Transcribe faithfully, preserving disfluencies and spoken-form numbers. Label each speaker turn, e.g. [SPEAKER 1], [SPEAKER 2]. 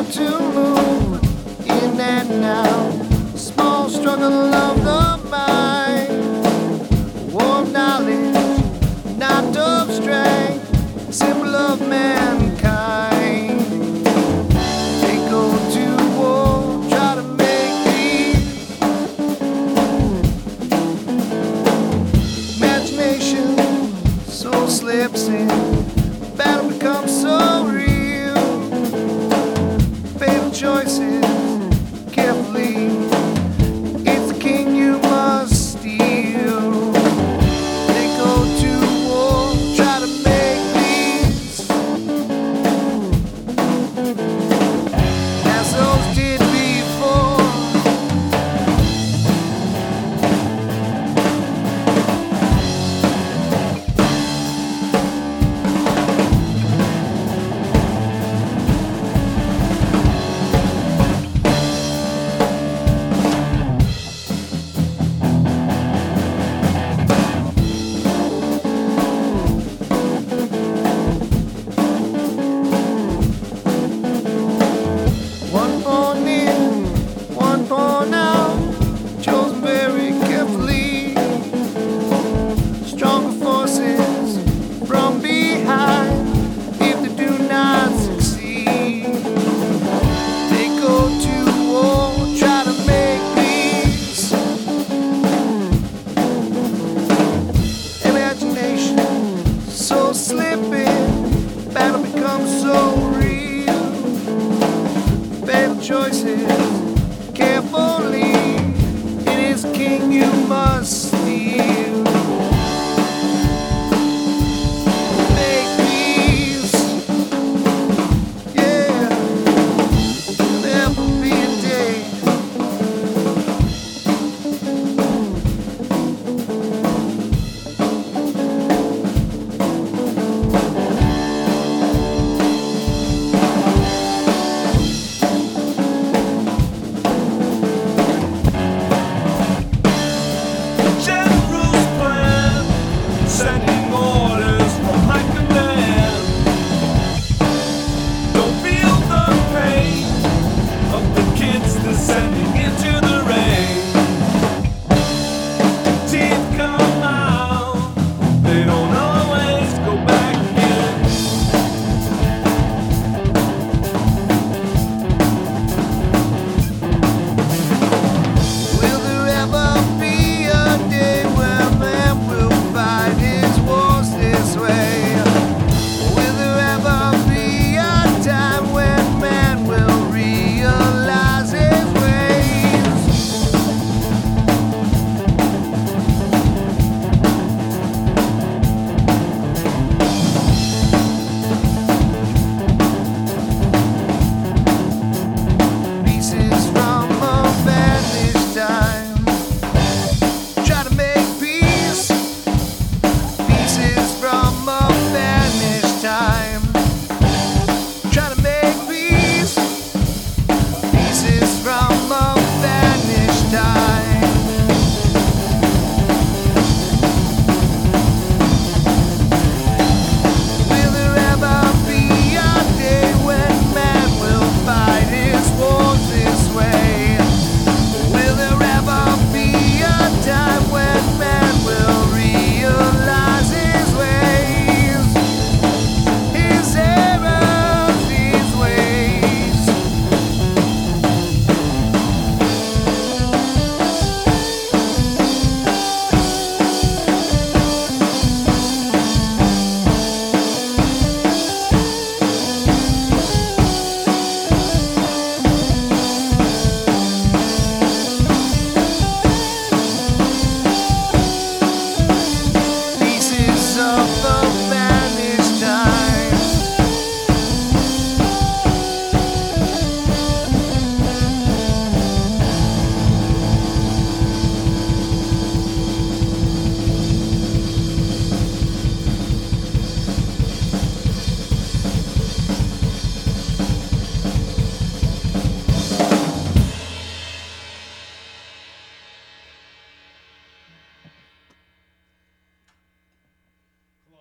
[SPEAKER 1] to move in and out. Small struggle of the mind. Warm knowledge, not of strength. Symbol of mankind. They go to war, try to make peace. Imagination, soul slips in. Battle becomes so real. Fatal choices, carefully. It's the king you must steal. They go to war, try to make peace. As those did before. One for near, one for now, chosen very carefully. Stronger forces from behind, if they do not succeed. They go to war, try to make peace. Imagination, so slipping, battle becomes so real. Fatal choices.